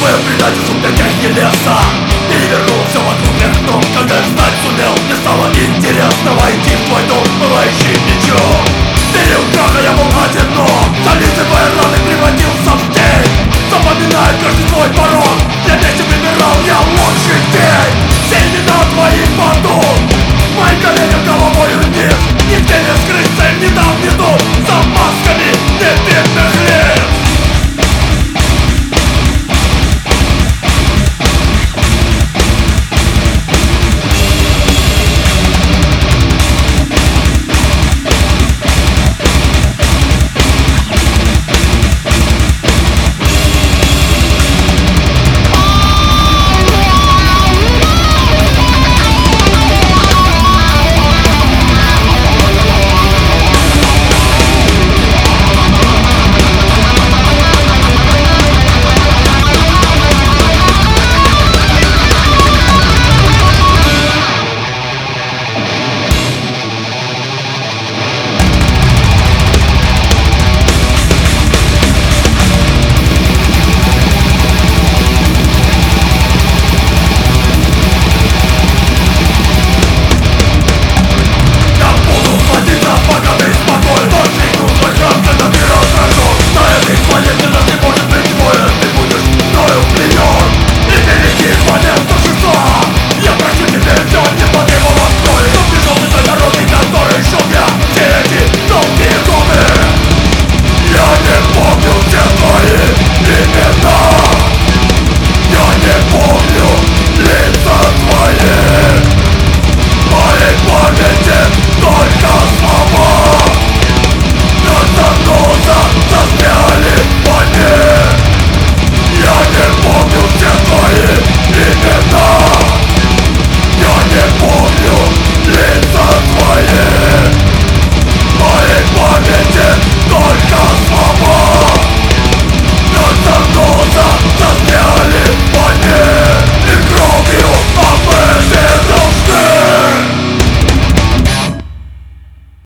свое предательство в пятяхе леса. Перевернул все вокруг вверх дном. Когда я встать сумел, мне стало интересно войти в твой дом, пылающий мечом. В период краха я был одинок, зализывая раны, превратился в тень. Запоминая каждый свой порог, я вместе выбирал я лучший день. Все имена твои в аду, моим коленям головой вниз. Нигде не скрыться, им не дам виду. Сама